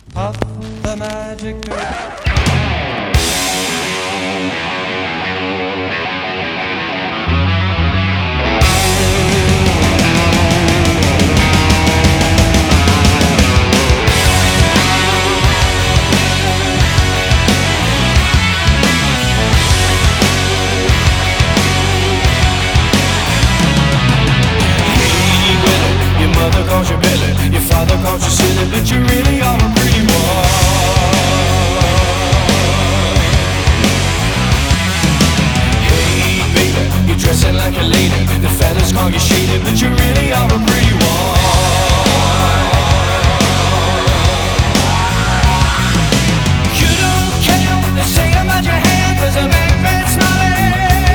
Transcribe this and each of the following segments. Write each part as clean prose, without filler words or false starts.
Puff the magic dirt. Calls you Billy, your father calls you silly, but you really are a pretty one. Hey baby, you're dressing like a lady, the fellas call you shady, but you really are a pretty one. You don't care, they say about your hand, cause a big man smiling.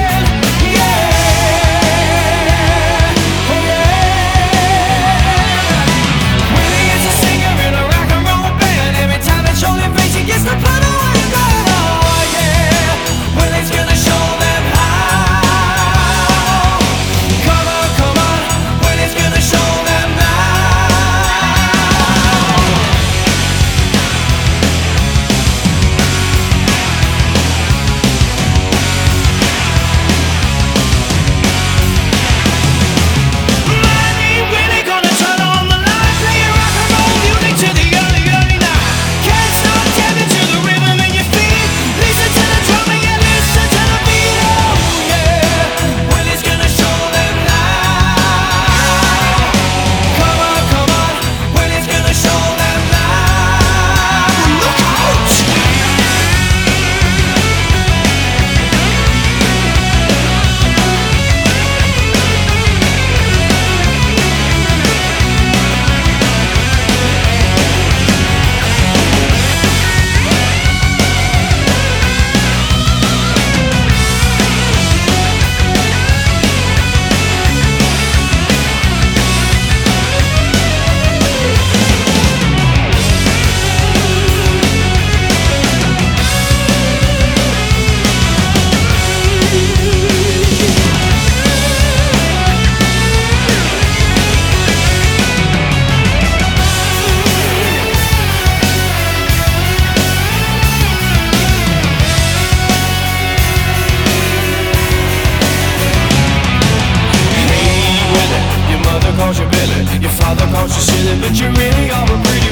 Calls you Billy, your father calls you silly, but you really are a pretty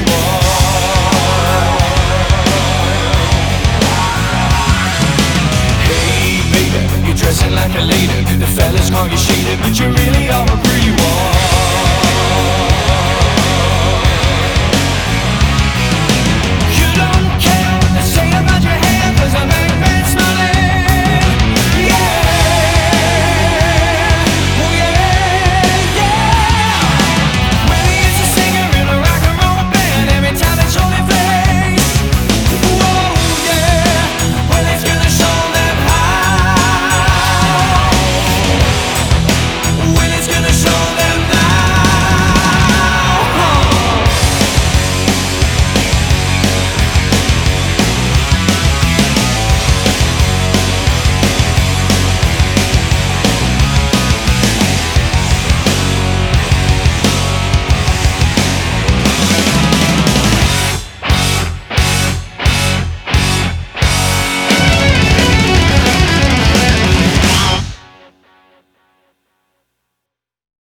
one. Hey baby, you're dressing like a lady, the fellas call you shady, but you really are a pretty one.